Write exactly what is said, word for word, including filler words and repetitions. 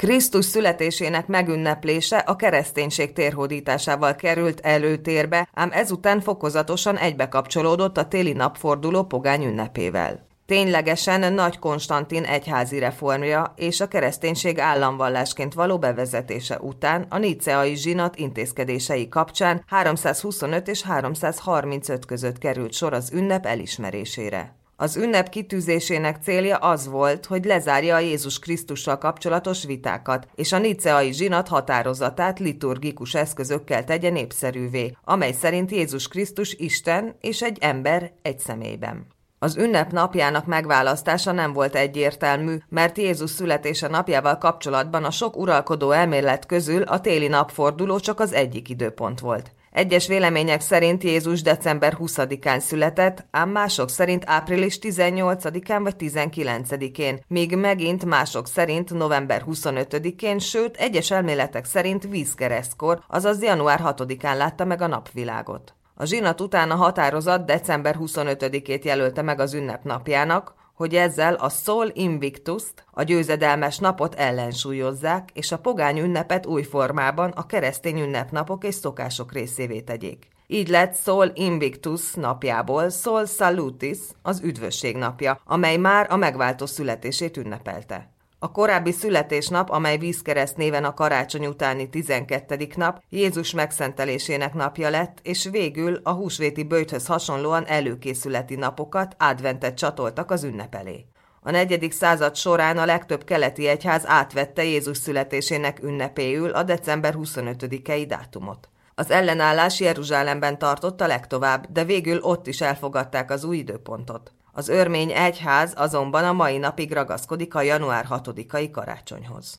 Krisztus születésének megünneplése a kereszténység térhódításával került előtérbe, ám ezután fokozatosan egybekapcsolódott a téli napforduló pogány ünnepével. Ténylegesen Nagy Konstantin egyházi reformja és a kereszténység államvallásként való bevezetése után a nicceai zsinat intézkedései kapcsán háromszázhuszonöt és háromszázharmincöt között került sor az ünnep elismerésére. Az ünnep kitűzésének célja az volt, hogy lezárja a Jézus Krisztussal kapcsolatos vitákat, és a nicceai zsinat határozatát liturgikus eszközökkel tegye népszerűvé, amely szerint Jézus Krisztus Isten és egy ember egy személyben. Az ünnep napjának megválasztása nem volt egyértelmű, mert Jézus születése napjával kapcsolatban a sok uralkodó elmélet közül a téli napforduló csak az egyik időpont volt. Egyes vélemények szerint Jézus december huszadikán született, ám mások szerint április tizennyolcadikán vagy tizenkilencedikén, míg megint mások szerint november huszonötödikén, sőt egyes elméletek szerint vízkeresztkor, azaz január hatodikán látta meg a napvilágot. A zsinat után a határozat december huszonötödikét jelölte meg az ünnep napjának, hogy ezzel a Sol Invictus-t, a győzedelmes napot ellensúlyozzák, és a pogány ünnepet új formában a keresztény ünnepnapok és szokások részévé tegyék. Így lett Sol Invictus napjából Sol Salutis, az üdvösség napja, amely már a megváltó születését ünnepelte. A korábbi születésnap, amely vízkereszt néven a karácsony utáni tizenkettedik nap, Jézus megszentelésének napja lett, és végül a húsvéti böjthöz hasonlóan előkészületi napokat, adventet csatoltak az ünnep elé. A negyedik század során a legtöbb keleti egyház átvette Jézus születésének ünnepéül a december huszonötödikei dátumot. Az ellenállás Jeruzsálemben tartott a legtovább, de végül ott is elfogadták az új időpontot. Az örmény egyház azonban a mai napig ragaszkodik a január hatodikai karácsonyhoz.